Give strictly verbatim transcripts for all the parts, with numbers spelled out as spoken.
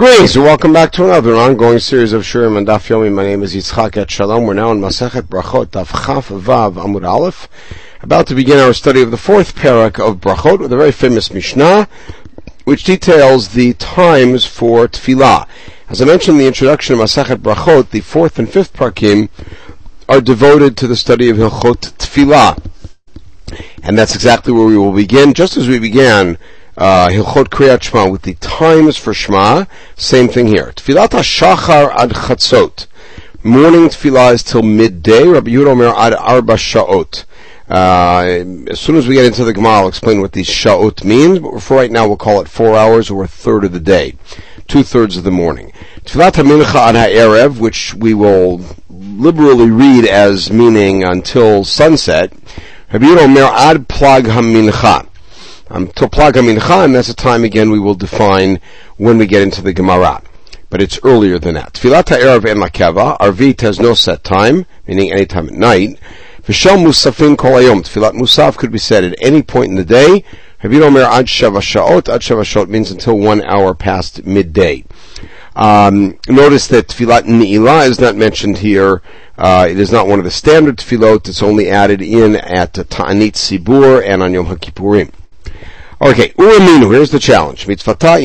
Greetings and welcome back to another ongoing series of Shurim and Daf Yomi. My name is Yitzchak et Shalom. We're now in Masechet Brachot, Daf Chaf Vav Amud Aleph, about to begin our study of the fourth parak of Brachot with a very famous Mishnah, which details the times for Tefillah. As I mentioned in the introduction of Masechet Brachot, the fourth and fifth parakim are devoted to the study of Hilchot Tefillah, and that's exactly where we will begin. Just as we began Uh, Hilchot Kriyat Shema with the times for Shema, same thing here. Tfilat HaShachar ad Chatzot. Morning Tfilah is till midday. Rabbi Yehuda Omer ad Arba Sha'ot. Uh, as soon as we get into the Gemara, I'll explain what these Sha'ot means, but for right now we'll call it four hours or a third of the day. Two-thirds of the morning. Tfilat HaMincha ad Ha'erev, which we will liberally read as meaning until sunset. Rabbi Yehuda Omer ad Plag HaMincha. Um, till Plag HaMincha, and that's a time again we will define when we get into the Gemara. But it's earlier than that. Tfilat ha'erev en lakeva, Arvit has no set time, meaning any time at night. V'shel musafin kol hayom, Tfilat musaf could be said at any point in the day. Rabbi Yehuda Omer ad sheva sha'ot, ad sheva sha'ot means until one hour past midday. Um, notice that Tfilat Ni'ilah is not mentioned here. Uh, it is not one of the standard Tfilot. It's only added in at Ta'anit Sibur and on Yom HaKippurim. Okay, Uraminu, here's the challenge. In the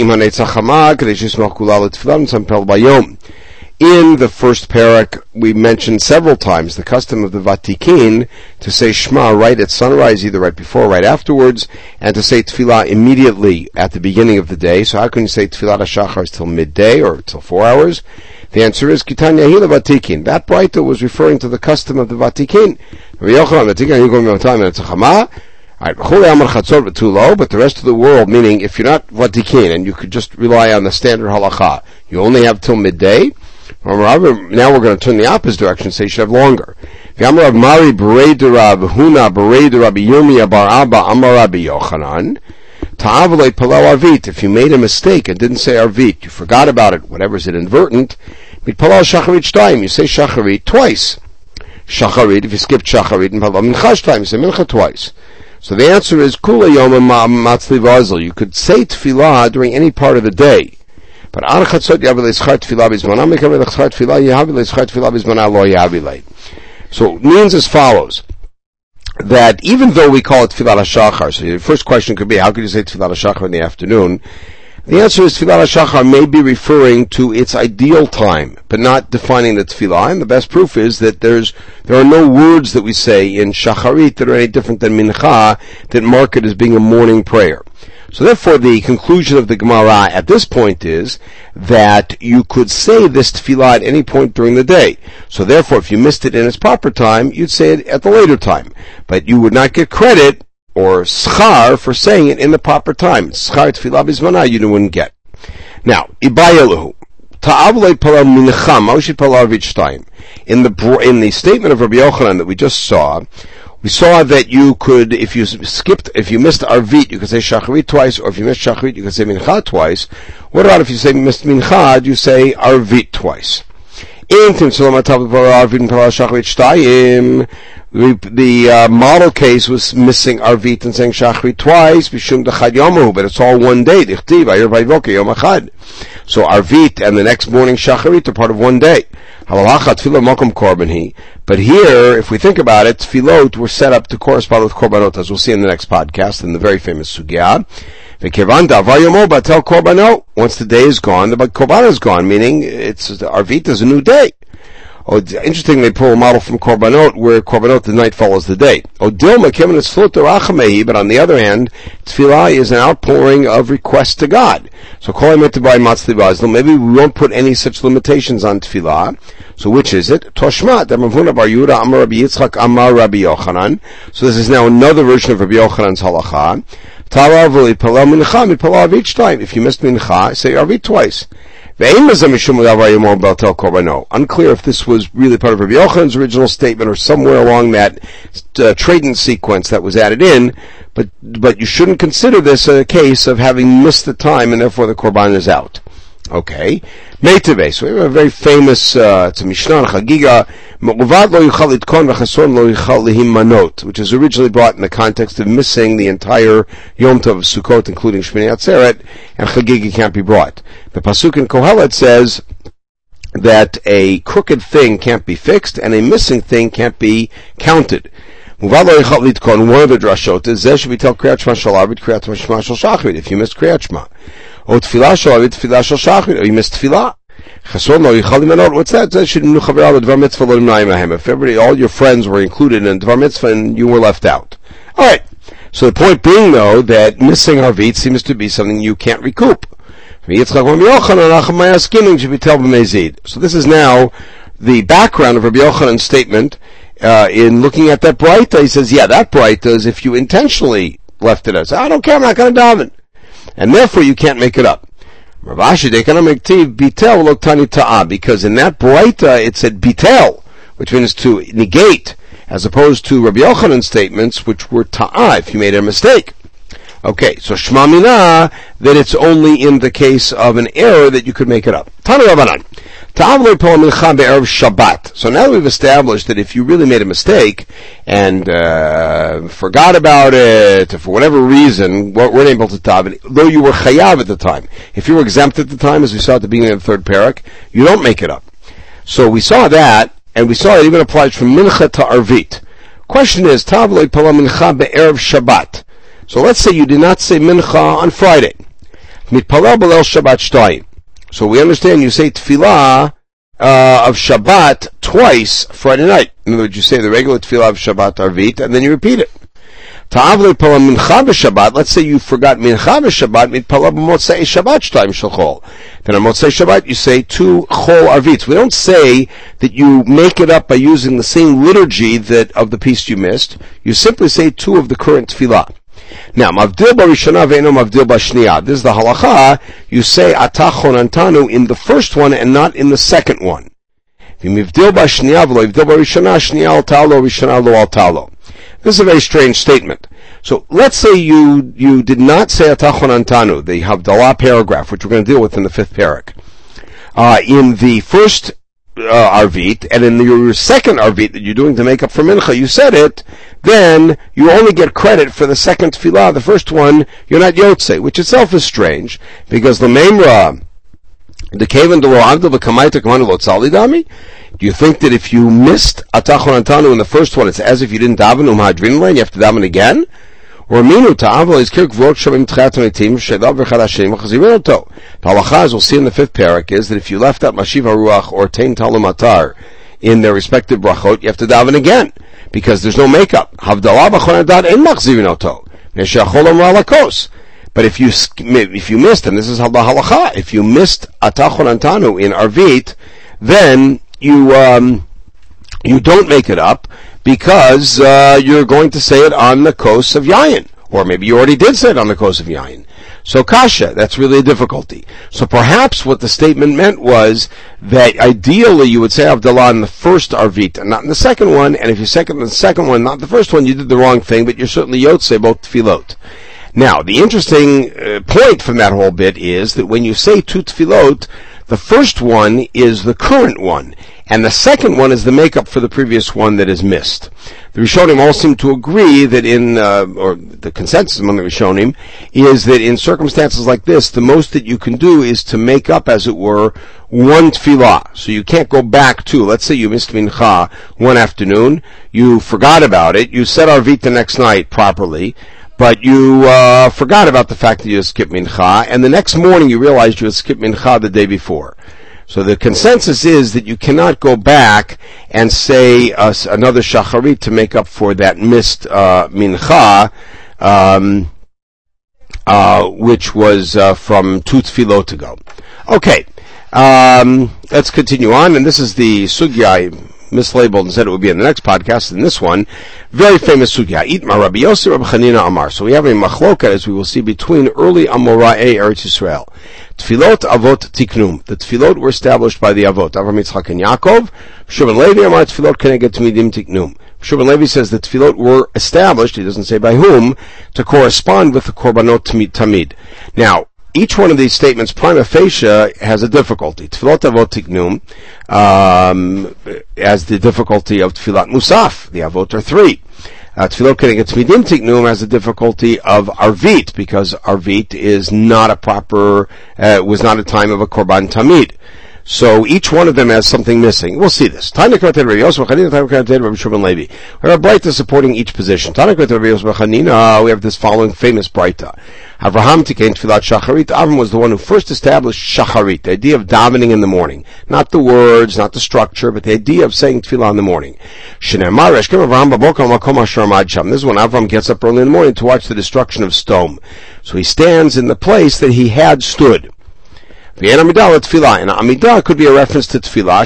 first parak, we mentioned several times the custom of the Vatikin to say Shema right at sunrise, either right before or right afterwards, and to say Tefillah immediately at the beginning of the day. So how can you say Tefillah HaShachar is till midday or till four hours? The answer is Kitanya Hila Vatikin. That Braita was referring to the custom of the Vatikin. Alright, but the rest of the world, meaning if you're not Vatikin and you could just rely on the standard halacha, you only have till midday. Now we're going to turn the opposite direction and say you should have longer. If you made a mistake and didn't say arvit, you forgot about it, whatever is inadvertent, you say shacharit twice. Shacharit, if you skipped shacharit, and palal mincha time, you say mincha twice. So the answer is Kula Yom Matzli Vazel. You could say Tefillah during any part of the day. But Ar Chatzot Yavilei Schar Tefillah Bizmanah Mekavel Schar Tefillah Yavilei Schar Tefillah Bizmanah Lo Yavilei. So it means as follows, that even though we call it Tefillah HaShachar, so the first question could be, how could you say Tefillah HaShachar in the afternoon? The answer is Tefillah HaShachar may be referring to its ideal time, but not defining the Tefillah. And the best proof is that there's there are no words that we say in Shacharit that are any different than Mincha that mark it as being a morning prayer. So therefore the conclusion of the Gemara at this point is that you could say this Tefillah at any point during the day. So therefore if you missed it in its proper time, you'd say it at the later time. But you would not get credit or schar for saying it in the proper time. Schar tefillah bizmanah you wouldn't get. Now, ibayeluhu ta'avlei palal mincha maushit palal v'shtayim. In the in the statement of Rabbi Yochanan that we just saw, we saw that you could, if you skipped, if you missed arvit, you could say shacharit twice, or if you missed shacharit, you could say mincha twice. What about if you say missed mincha, you say arvit twice? The, the uh, model case was missing Arvit and saying Shachrit twice, Bishum Dechad Yomahu, but it's all one day. So Arvit and the next morning Shacharit are part of one day. But here, if we think about it, Tfilot were set up to correspond with Korbanot, as we'll see in the next podcast, in the very famous Sugya. Once the day is gone, the Korban is gone, meaning it's Arvit is a new day. Oh, it's interesting they pull a model from Korbanot, where Korbanot, the night follows the day. Oh, Dilma, Kevin, it's but on the other hand, Tefillah is an outpouring of requests to God. So, maybe we won't put any such limitations on Tefillah. So, which is it? Toshma, Damavuna Bar Yehuda, Amar Rabbi Yitzchak, Amar Rabbi Yochanan. So, this is now another version of Rabbi Yochanan's halacha. If you missed mincha, say Arvit twice. Unclear if this was really part of Rabbi Yochanan's original statement or somewhere along that uh, trading sequence that was added in, but but you shouldn't consider this a case of having missed the time and therefore the Korban is out. Okay. Meitave. So we have a very famous, uh, it's a Mishnah, Chagiga, Me'uvad lo yichal litkon v'chason lo yichal lihim manot, which is originally brought in the context of missing the entire Yom Tov of Sukkot, including Shmini Atzeret, and Chagiga can't be brought. The Pasuk in Kohelet says that a crooked thing can't be fixed, and a missing thing can't be counted. Muvad lo yichal litkon, one of the drashot is, Zeh shevitel kriyat shma shel Arvid, kriyat shma shel Shachrit, if you missed kriyat shma. O tefillah shel Arvid, tefillah shel Shachrit, or you missed tefillah. Chason lo yichal limanot, what's that? If everybody, all your friends were included in Dvar Mitzvah and you were left out. Alright. So the point being, though, that missing Arvit seems to be something you can't recoup. So this is now the background of Rabbi Yochanan's statement, uh, in looking at that Braita. He says, yeah, that Braita is if you intentionally left it out. I don't care, I'm not going to daven. And therefore you can't make it up. Because in that Braita it said bitel, which means to negate, as opposed to Rabbi Yochanan's statements, which were ta'ah, if you made a mistake. Okay, so Shema Mina, that it's only in the case of an error that you could make it up. Tanu Rabbanan. So now that we've established that if you really made a mistake and uh, forgot about it, for whatever reason, weren't able to daven, though you were chayav at the time, if you were exempt at the time, as we saw at the beginning of the third parak, you don't make it up. So we saw that, and we saw it even applies from mincha to arvit. Question is, tav lo yipala mincha be'erev Shabbat. So let's say you did not say mincha on Friday. Mitpalel b'leil Shabbat shtayim. So we understand you say tefillah uh, of Shabbat twice Friday night. In other words, you say the regular tefillah of Shabbat Arvit, and then you repeat it. Ta'avle pala mincha b'Shabbat. Let's say you forgot mincha b'Shabbat. Mitpala b'motzei Shabbat shtayim shel chol. Then on motzei Shabbat you say two chol Arvit. We don't say that you make it up by using the same liturgy that of the piece you missed. You simply say two of the current tefillah. Now, mavdil barishana ve'eno mavdil bashniya. This is the halacha. You say atah chonantanu in the first one and not in the second one. V'mivdil bashniya v'lo ivdil barishana shniya al talo rishana lo al talo. This is a very strange statement. So let's say you you did not say atah chonantanu, the havdalah paragraph, which we're going to deal with in the fifth parak. Uh, in the first uh, arvit, and in your second arvit that you're doing to make up for mincha, you said it, then you only get credit for the second tefillah. The first one, you're not yotze, which itself is strange, because the memra, the kaven de lo avdil v'kamaita kamanu lo tzali dami. Do you think that if you missed atah chonantanu in the first one, it's as if you didn't daven umhadrin and you have to daven again? Or minu ta'avol is kirk v'rot shavim tchiat metim shedav v'chadashim v'chazivin oto. The halacha, as we'll see in the fifth parak, is that if you left out mashiv haruach or tein talum atar in their respective brachot, you have to daven again, because there's no makeup. Havdalah b'chonadat en machzivin oto. Neshachol amra lakos. But if you if you missed, and this is the halacha, if you missed atah chonantanu in arvit, then you um, you don't make it up, because uh, you're going to say it on the kos of yayin, or maybe you already did say it on the kos of yayin. So kasha, that's really a difficulty. So perhaps what the statement meant was that ideally you would say Havdalah in the first arvit and not in the second one, and if you second the second one, not the first one, you did the wrong thing, but you're certainly yotze both tefillot. Now, the interesting uh, point from that whole bit is that when you say two tefillot, the first one is the current one, and the second one is the makeup for the previous one that is missed. The Rishonim all seem to agree that in, uh, or the consensus among the Rishonim, is that in circumstances like this, the most that you can do is to make up, as it were, one tefillah. So you can't go back to, let's say you missed mincha one afternoon, you forgot about it, you said arvit the next night properly, but you uh, forgot about the fact that you had skipped mincha, and the next morning you realized you had skipped mincha the day before. So the consensus is that you cannot go back and say uh, another shacharit to make up for that missed uh, mincha, um, uh, which was uh, from two tefillot ago. Okay, um, let's continue on, and this is the sugya mislabeled and said it would be in the next podcast. In this one, very famous sugya, Itma Rabbi Yossi Rabbi Chanina Amar. So we have a machloka, as we will see, between early Amorae Eretz Yisrael. Tefillot Avot Tiknum. The tefillot were established by the Avot, Avram Yitzchak and Yaakov. Shimon Levi Amar Tefillot Keneged Tmidim Tiknum. Shimon Levi says the tefillot were established, he doesn't say by whom, to correspond with the Korbanot Tamid. Now, each one of these statements, prima facie, has a difficulty. Tefillot avot tiknum um, has the difficulty of tefillat musaf. The avot are three. Uh, Tefillot Keneged Tmidim Tiknum has the difficulty of Arvit, because Arvit is not a proper, uh, was not a time of a Korban Tamid. So each one of them has something missing. We'll see this. We have a Braita supporting each position. We have this following famous Braita. Avraham Tikein Tfilat Shacharit. Avram was the one who first established Shacharit, the idea of davening in the morning. Not the words, not the structure, but the idea of saying Tfilah in the morning. This is when Avram gets up early in the morning to watch the destruction of Sodom. So he stands in the place that he had stood. And Amidah could be a reference to Tfilah.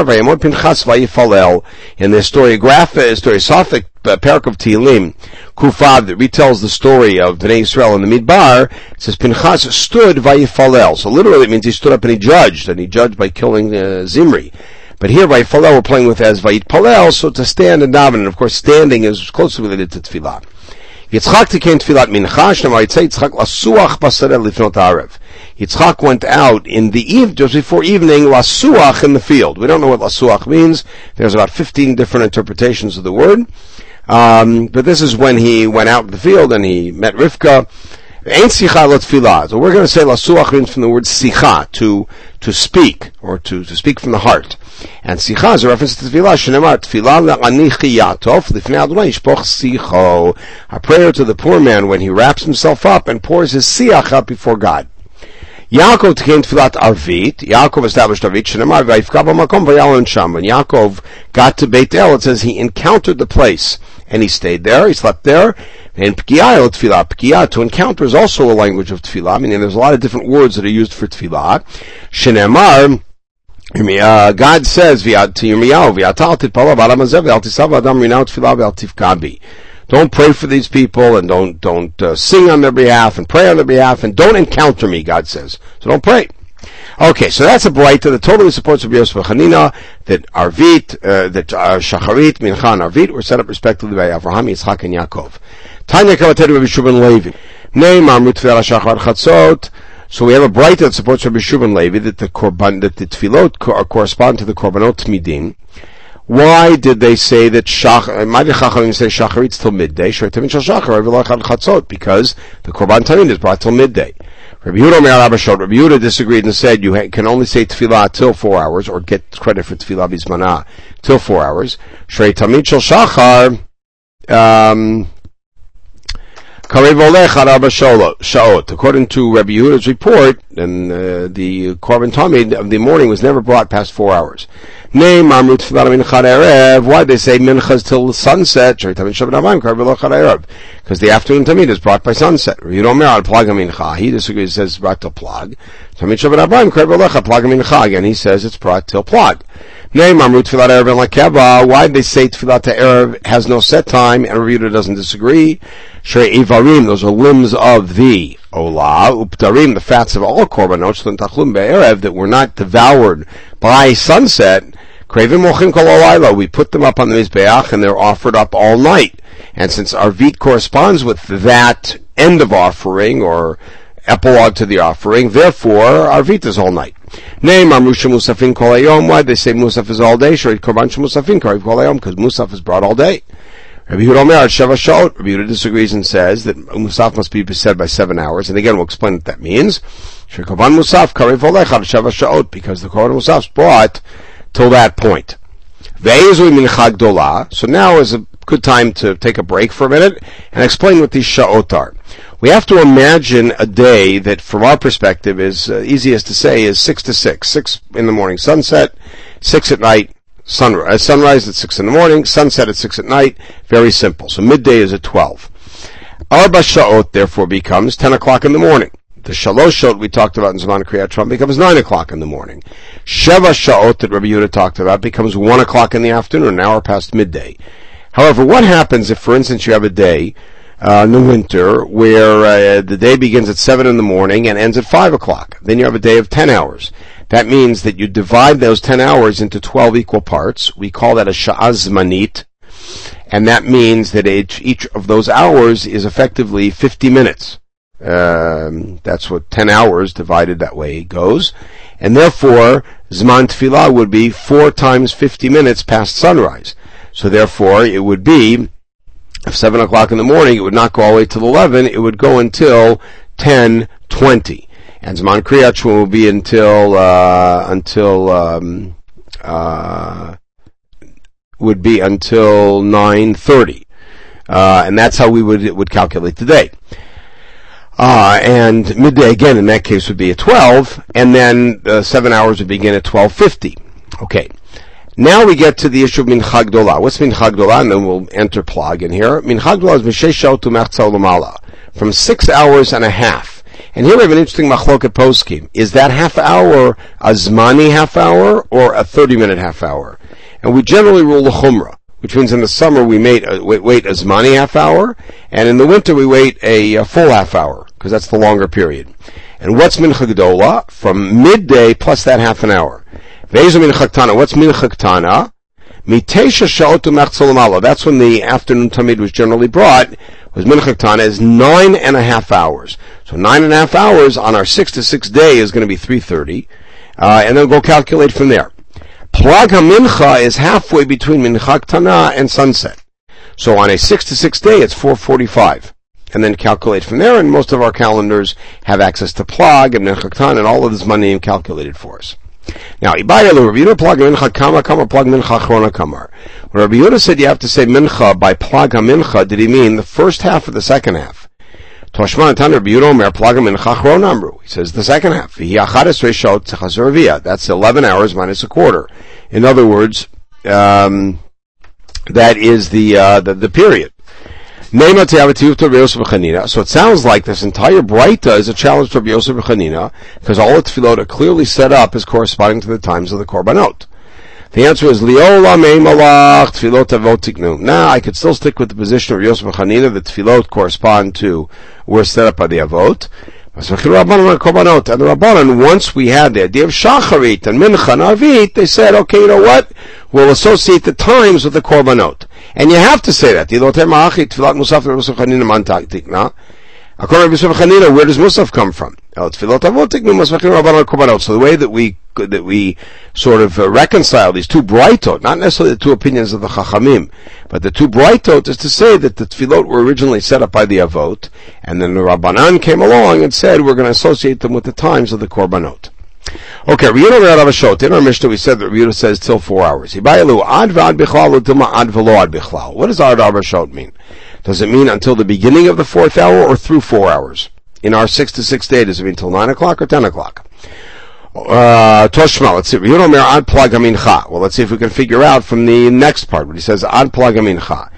In the historiographic, historiographic uh, parak of Tehillim, Kufav, that retells the story of Bnei Yisrael in the Midbar, it says Pinchas stood vayifalel. So literally it means he stood up and he judged, and he judged by killing uh, Zimri. But here vayifalel we're playing with as vayitpalel, so to stand and daven, and of course standing is closely related to Tfilah. Yitzchak tikein tfilat mincha, Shnemar Yitzchak Yitzchak lasuach basarel lifnot ha'arev. Yitzchak went out in the eve, just before evening, lasuach in the field. We don't know what lasuach means. There's about fifteen different interpretations of the word. Um, but this is when he went out in the field and he met Rivka. Ain't sicha lo tfilah. So we're going to say lasuach means from the word sicha, to, to speak, or to, to speak from the heart. And sicha is a reference to tefillah. Shenemar tefillah le'ani chiyatov lifnei Adonai yishpoch sicho. A prayer to the poor man when he wraps himself up and pours his siach up before God. Yaakov tikein tfilat arvit. Yaakov established arvit. Shenemar vayifka b'makom vayalon sham. When Yaakov got to Beit El, it says he encountered the place and he stayed there. He slept there. And p'kiyah el tefillah. P'kiyah, to encounter, is also a language of tefillah. I mean, there's a lot of different words that are used for tefillah. Shenemar. Uh, God says, to Yirmiyahu, don't pray for these people, and don't don't uh, sing on their behalf, and pray on their behalf, and don't encounter me, God says. So don't pray. Okay, so that's a Braita that totally supports Rabbi Yosef Chanina, that Arvit, uh, that uh, Shacharit, Mincha, and Arvit were set up respectively by Avraham, Yitzchak, and Yaakov. Tanya Kavatet Rabbi Shubin Levi. Name Amrut Tefillah Shachar Chatzot. So we have a Braita that supports Rabbi Shubin Levi that the korban, that the tefillot co- correspond to the korbanot tmidim. Why did they say that shach? Why did Chachamim say shacharit till midday? Shreitamin shel shachar v'lachad chatzot, because the korban tamid is brought till midday. Rabbi Yehuda Omer Rabbi Shot. Rabbi Yehuda disagreed and said you ha- can only say tefillah till four hours, or get credit for tefillah bismana till four hours. Shreitamin shel shachar. Um, According to Rabbi Yehuda's report, and uh, the korban tamid of the morning was never brought past four hours. Name Amrut Tefillah Mincha Erev. Why did they say minchas till sunset? Because the afternoon tamid is brought by sunset. You don't mean plag mincha. He disagrees. Says brought till plag. Tamid Shabbat Abayim plag mincha. Again, he says it's brought till plag. Name Amrut Tefillat Erev and Lakeva. Why did they say Tefillat Erev has no set time? And Rabbi Yehuda doesn't disagree. Shrei Ivarim, those are limbs of the Olah. Uptarim, the fats of all korbanot Tachlum Be'erev that were not devoured by sunset. Krevim Mochin Kol Olayla. We put them up on the Mizbeach and they're offered up all night. And since Arvit corresponds with that end of offering, or epilogue to the offering, therefore Arvit is all night. Name Amrusha Musafin Kol Hayom. Why they say Musaf is all day? Shrei Korban Musafin Kol Hayom, because Musaf is brought all day. Rabbi Yehuda Omer Sheva Sha'ot. Rabbi Yehuda disagrees and says that Musaf must be said by seven hours. And again, we'll explain what that means. Shrei Korban Musaf Karev Olechad Sheva Sha'ot, because the Korban Musaf is brought till that point. Ve'ezui Mincha Gdola. So now is a good time to take a break for a minute and explain what these Sha'ot are. We have to imagine a day that, from our perspective, is uh, easiest to say is six to six. Six in the morning, sunset. Six at night, sunrise. Sunrise at six in the morning, sunset at six at night. Very simple. So midday is at twelve. Arba Sha'ot, therefore, becomes ten o'clock in the morning. The Shalosh Sha'ot we talked about in Zman Kriyat Shema becomes nine o'clock in the morning. Sheva Sha'ot that Rabbi Yehuda talked about becomes one o'clock in the afternoon, an hour past midday. However, what happens if, for instance, you have a day Uh, in the winter, where uh, the day begins at seven in the morning and ends at five o'clock? Then you have a day of ten hours. That means that you divide those ten hours into twelve equal parts. We call that a sha'az manit, and that means that each, each of those hours is effectively fifty minutes. Um, that's what ten hours divided that way goes. And therefore, Zman Tefillah would be four times fifty minutes past sunrise. So therefore, it would be, if seven o'clock in the morning, it would not go all the way till eleven, it would go until ten twenty. And Zman Kriyat Shema will be until, uh, until, um, uh, would be until nine thirty. Uh, and that's how we would, would calculate the day. Uh, and midday again in that case would be at twelve, and then uh, seven hours would begin at twelve fifty. Okay. Now we get to the issue of Mincha Gdolah. What's Mincha Gdolah? And then we'll enter Plag in here. Mincha Gdolah is Mishesh Sha'ot U'Mechza U'Lamala. From six hours and a half. And here we have an interesting machloket poskim. Is that half hour a Zmani half hour or a thirty minute half hour? And we generally rule the Chumrah, which means in the summer we wait, uh, wait, wait a Zmani half hour, and in the winter we wait a, a full half hour, because that's the longer period. And what's Mincha Gdolah? From midday plus that half an hour. Ve'ezu Mincha Ktana. What's Mincha Ktana? Mitesha Sha'ot U'Mechza U'Lamala. That's when the afternoon Tamid was generally brought, was Mincha Ktana, is nine and a half hours. So nine and a half hours on our six to six day is going to be three thirty, uh, and then go calculate from there. Plag HaMincha is halfway between Mincha Ktana and sunset. So on a six to six day, it's four forty-five. And then calculate from there, and most of our calendars have access to Plag and Mincha Ktana, and all of this money calculated for us. Now, Ibayalu, Rabbi Yehuda Plag Mincha Kama, Kama Plag Mincha Chrona Kamar. When Rabbi Yehuda said you have to say Mincha by Plag HaMincha, did he mean the first half or the second half? Toshman Tan Rabbi Yehuda Omer Plag HaMincha Chrona Amru. He says the second half. That's eleven hours minus a quarter. In other words, um, that is the, uh, the, the period. So it sounds like this entire Breita is a challenge to Rabbi Yosef B'Chanina, because all the tefillot are clearly set up as corresponding to the times of the korbanot. The answer is Liola Mei Malach Tefillot Avot Tiknu. Now I could still stick with the position of Yosef B'Chanina that tefillot correspond to were set up by the Avot. And the Rabbanan, once we had the idea of Shacharit and Mincha and Arvit, they said, okay, you know what? We'll associate the times with the korbanot. And you have to say that. According to Rabbi Chanina, where does Musaf come from? So the way that we that we sort of uh, reconcile these two Braitot, not necessarily the two opinions of the Chachamim, but the two Braitot is to say that the Tefillot were originally set up by the Avot, and then the Rabbanan came along and said we're going to associate them with the times of the Korbanot. Okay, in our Mishnah we said that Rabbi Yehuda says till four hours. What does Ad Arbashot mean? Does it mean until the beginning of the fourth hour or through four hours? In our six to six day, does it mean till nine o'clock or ten o'clock? Uh, Toshma, let's see. Well, let's see if we can figure out from the next part, what he says, Ad Plag HaMincha.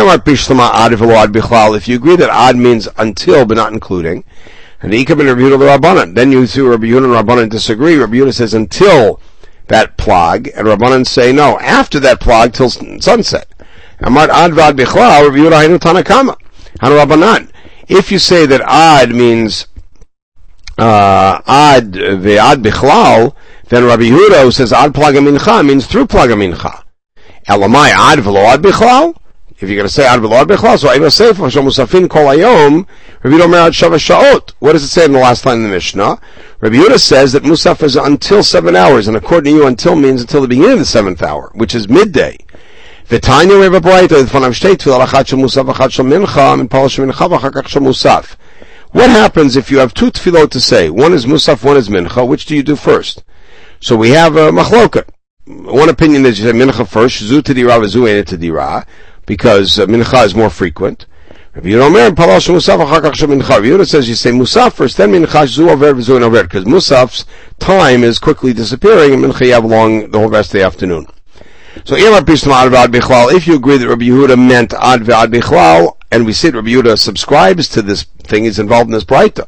If you agree that Ad means until but not including, and the Ikab and Rabbi Yehuda the Rabbanan. Then you see Rabbi Yehuda and Rabbanan disagree. Rabbi Yehuda says until that plag, and Rabbanan say no, after that plag till sunset. Amar ad v'ad bichlal, Rabbi Yehuda hainu tanakama. Hanu Rabbanan. If you say that ad means uh, ad ve'ad bichlal, then Rabbi Yehuda who says ad plag HaMincha means through plag HaMincha. Elamai ad v'lo ad bichlal? If you're going to say ad v'lo ad bichlal, so Eva Sefer Shal Musafin Kol Hayom, Rabbi Yehuda Omer ad Shava Sha'ot. What does it say in the last line of the Mishnah? Rabbi Yehuda says that Musaf is until seven hours, and according to you, until means until the beginning of the seventh hour, which is midday. V'tanya we have a Breita v'fanav shtei tefillah achat shel Musaf achat shel Mincha and Pal shel Mincha v'achar kach shel Musaf. What happens if you have two tefillot to say? One is Musaf, one is Mincha. Which do you do first? So we have a machloket. One opinion is you say Mincha first, zu tedira v'zu ein tedira, because uh, Mincha is more frequent. Rabbi Yehuda Omer Pal shel Musaf achar kach shel Mincha. Rabbi Yehuda says you say Musaf first, then Mincha zu over v'zu ein over, because Musaf's time is quickly disappearing, and Mincha you have long the whole rest of the afternoon. So, if you agree that Rabbi Yehuda meant ad ve'ad bichlal, and we see that Rabbi Yehuda subscribes to this thing, he's involved in this breita,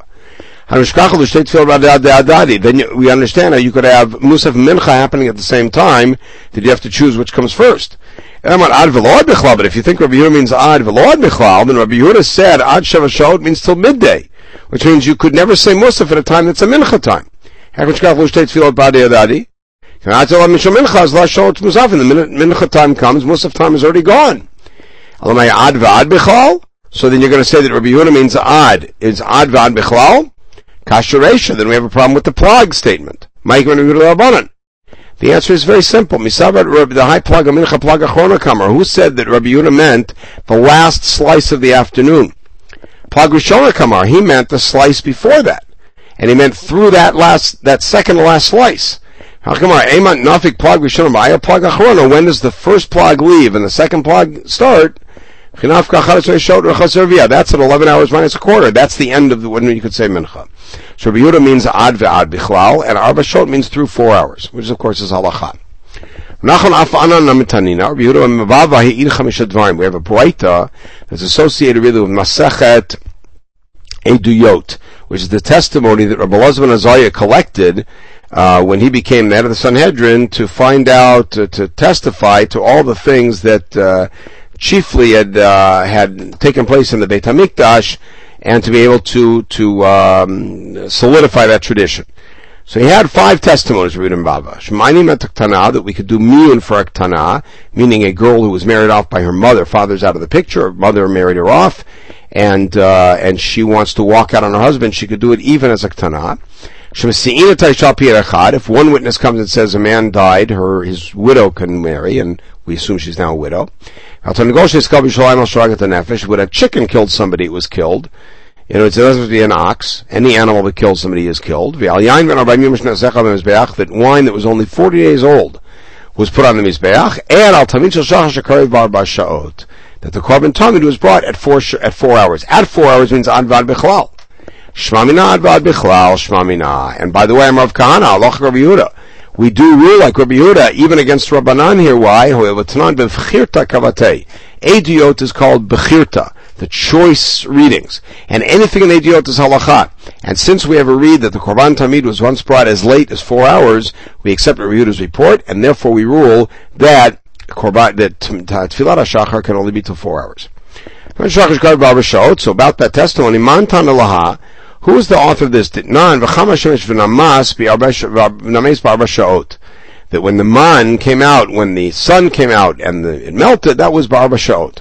then we understand how you could have Musaf and Mincha happening at the same time, that you have to choose which comes first. But if you think Rabbi Yehuda means ad ve'ad bichlal, then Rabbi Yehuda said ad sheva sha'ot means till midday, which means you could never say Musaf at a time that's a Mincha time. Until the minute Mincha time comes, Musaf time is already gone. So then you're going to say that Rabbi Yehuda means ad. Is ad v'ad bichlal? Kashuresha. Then we have a problem with the plag statement. Ma'ik Rabbi Yehuda Rabbanan. The answer is very simple. Misavat the high plag mincha plag achrona kamar. Who said that Rabbi Yehuda meant the last slice of the afternoon? Plag rishona kamar. He meant the slice before that, and he meant through that last, that second to last slice. When does the first plag leave and the second plag start? That's at eleven hours minus a quarter. That's the end of the, when you could say mincha. So Rabbi Yehuda means ad ve'ad bichlal, and arba shot means through four hours, which of course is halacha. We have a braita that's associated really with Masechet Eduyot, which is the testimony that Rabbi Elazar ben Azariah collected Uh, when he became the head of the Sanhedrin, to find out, uh, to testify to all the things that uh, chiefly had uh, had taken place in the Beit HaMikdash, and to be able to to um, solidify that tradition. So he had five testimonies, Rabbi Baba. Shemainim et Ktana, that we could do miyun for a Ktana, meaning a girl who was married off by her mother. Father's out of the picture, her mother married her off, and uh, and she wants to walk out on her husband. She could do it even as a Ktana. If one witness comes and says a man died, her his widow can marry, and we assume she's now a widow. When a chicken killed somebody, it was killed. You know, it doesn't be an ox. Any animal that kills somebody is killed. That wine that was only forty days old was put on the mizbeach, and that the korban tamid was brought at four at four hours. At four hours means advad bichlal. Shmamina advad bichlal, shmamina. And by the way, I'm Rav Kahana, aloch Rabbi Yehuda. We do rule like Rabbi Yehuda, even against Rabbanan here. Why? Ediyot is called bechirta, the choice readings. And anything in Ediyot is halakha. And since we have a read that the Korban Tamid was once brought as late as four hours, we accept Rabbi Yehuda's report, and therefore we rule that Korban, that Tfilat HaShachar can only be till four hours. So about that testimony, Mantan Alaha, who is the author of this? That when the man came out, when the sun came out and the, it melted, that was Ba'arba Sha'ot.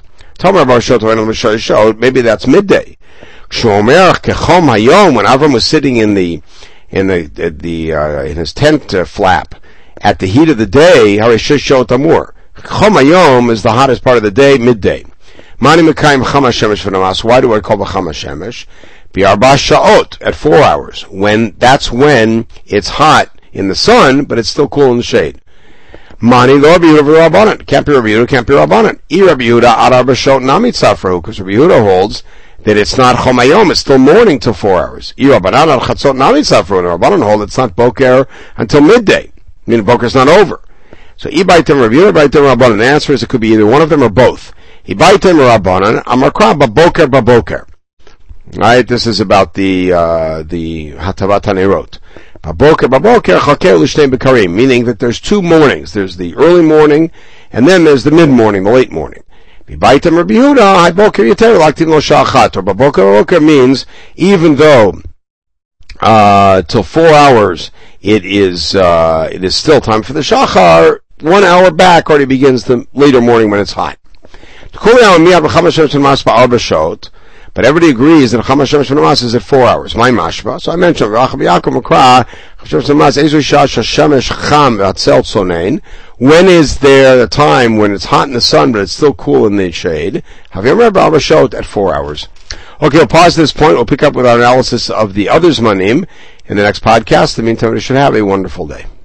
Maybe that's midday. When Avram was sitting in the in the, the uh, in his tent uh, flap at the heat of the day, Chom Hayom is the hottest part of the day, midday. Why do I call the Chama Shemesh? Bi'arba Sha'ot, at four hours. When, that's when it's hot in the sun, but it's still cool in the shade. Mani lo Rabbi Yehuda v'Rabbanan. Can't be Rabbi Yehuda, can't be Rabbanan. I Rabbi Yehuda ad arba sha'ot nami tzafrahu, because Rabbi Yehuda holds that it's not Chom Hayom, it's still morning till four hours. I Rabbanan ad chatzot nami tzafrahu, and Rabbanan hold it's not boker until midday. I mean, boker's not over. So, I baitem Rabbi Yehuda, baitem Rabbanan. The answer is it could be either one of them or both. I baitem Rabbanan, amarkra baboker baboker. Right, this is about the uh, the Hatavat HaNerot. Baboker baboker chaker l'shnei bekarim, meaning that there's two mornings. There's the early morning, and then there's the mid morning, the late morning. B'baitem Rabbi Yehuda, hay boker yeter laktin lo sha'achat. Or baboker baboker means even though uh, till four hours it is uh, it is still time for the shachar. One hour back already begins the later morning when it's hot. But everybody agrees that Chama Shemesh v'Namas is at four hours. My mashba. So I mentioned Rachav Yaakov Makra when is there the time when it's hot in the sun but it's still cool in the shade? Have you ever heard Ba'arba Sha'ot at four hours? Okay, we'll pause at this point. We'll pick up with our analysis of the others manim in the next podcast. In the meantime, we should have a wonderful day.